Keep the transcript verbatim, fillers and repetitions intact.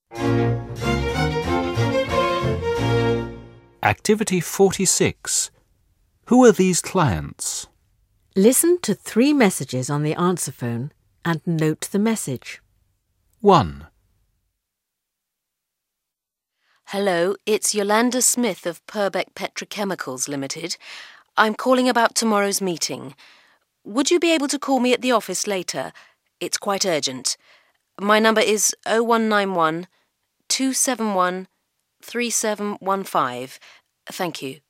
Activity forty-six. Who are these clients? Listen to three messages on the answer phone and note the message. one. Hello, it's Yolanda Smith of Purbeck Petrochemicals Limited. I'm calling about tomorrow's meeting. Would you be able to call me at the office later? It's quite urgent. My number is oh one nine one, two seven one, three seven one five. Thank you.